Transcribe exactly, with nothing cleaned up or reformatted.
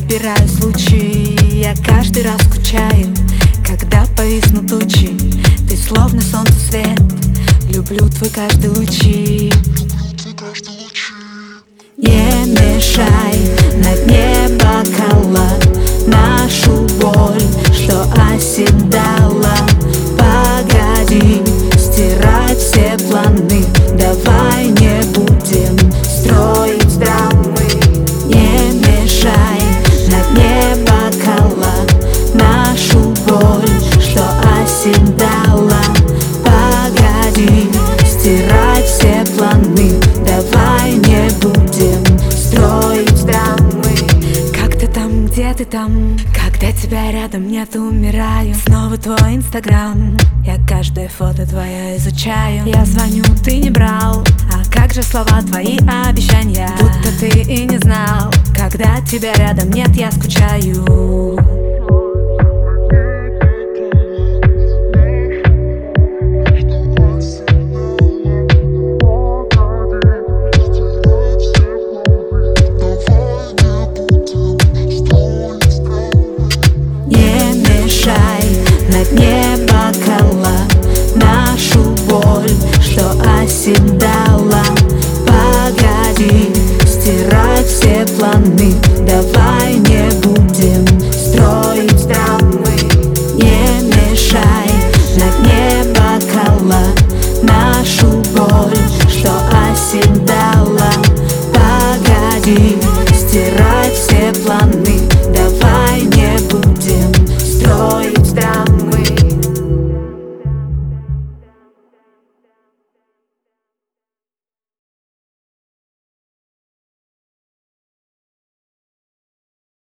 собираю случаи. Я каждый раз скучаю, когда повиснут тучи. Ты словно солнце свет, люблю твой каждый лучи. Не мешай на дне бокала нашу боль, что оседала. Погоди стирать все планы, давай не будем строить драмы. Не мешай на дне бокала нашу боль, что оседала. Погоди стирать все планы, давай не будем строить драмы. Как ты там, где ты там? Когда тебя рядом нет, умираю. Снова твой инстаграм, я каждое фото твое изучаю. Я звоню, ты не брал, а как же слова твои обещания? Будто ты и не знал, когда тебя рядом нет, я скучаю. На дне бокала нашу боль, что оседала. Погоди стирать все планы, давай не будем строить драмы. Не мешай на дне бокала нашу боль, что оседала. Погоди стирать все планы, давай